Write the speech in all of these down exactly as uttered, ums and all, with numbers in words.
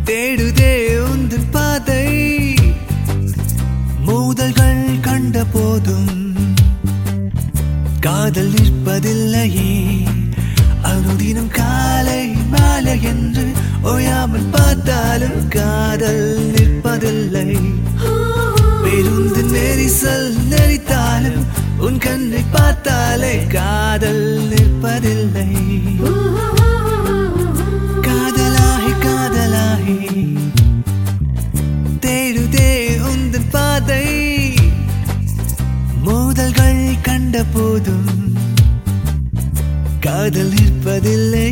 தேடுதே உந்தன் பாதை மோதல்கள் கண்ட போதும் காதல் நிற்பதில்லையே அனுதினம் காலை மாலை என்று ஓயாமல் பார்த்தாலும் காதல் நிற்பதில்லை பேருந்து நெரிசல் நெறித்தாலும் உன் கண்ணை பார்த்தாலே காதல் நிற்பதில்லை காதலாகி காதலாகி தேடுதே உந்தன் பாதை மோதல்கள் கண்ட போதும் காதல் நிற்பதில்லை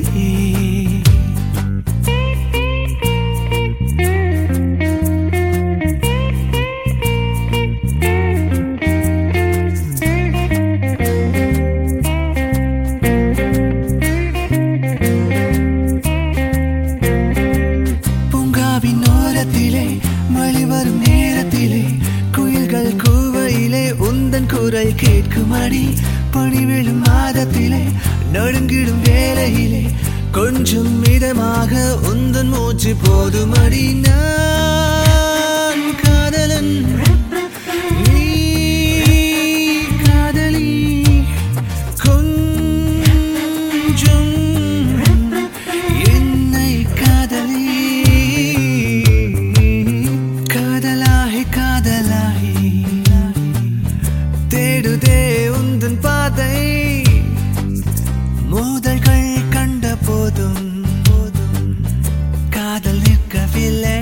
பூங்காவின் ஓரத்திலே மழை வரும் நேரத்திலே குயில்கள் கூவையிலே உந்தன் குரல் கேட்குமடி பனி விழும் மாதத்திலே நடுங்கிடும் வேளையிலே கொஞ்சம் மிதமாக உந்தன் மூச்சு போதுமடி நான் காதலன் நீ காதலி கொஞ்சம் என்னை காதலி காதலாகி காதலாகி தேடுதே உந்தன் பாதை மோதல்கள் கண்ட போதும் காதல் நிற்கவில்லை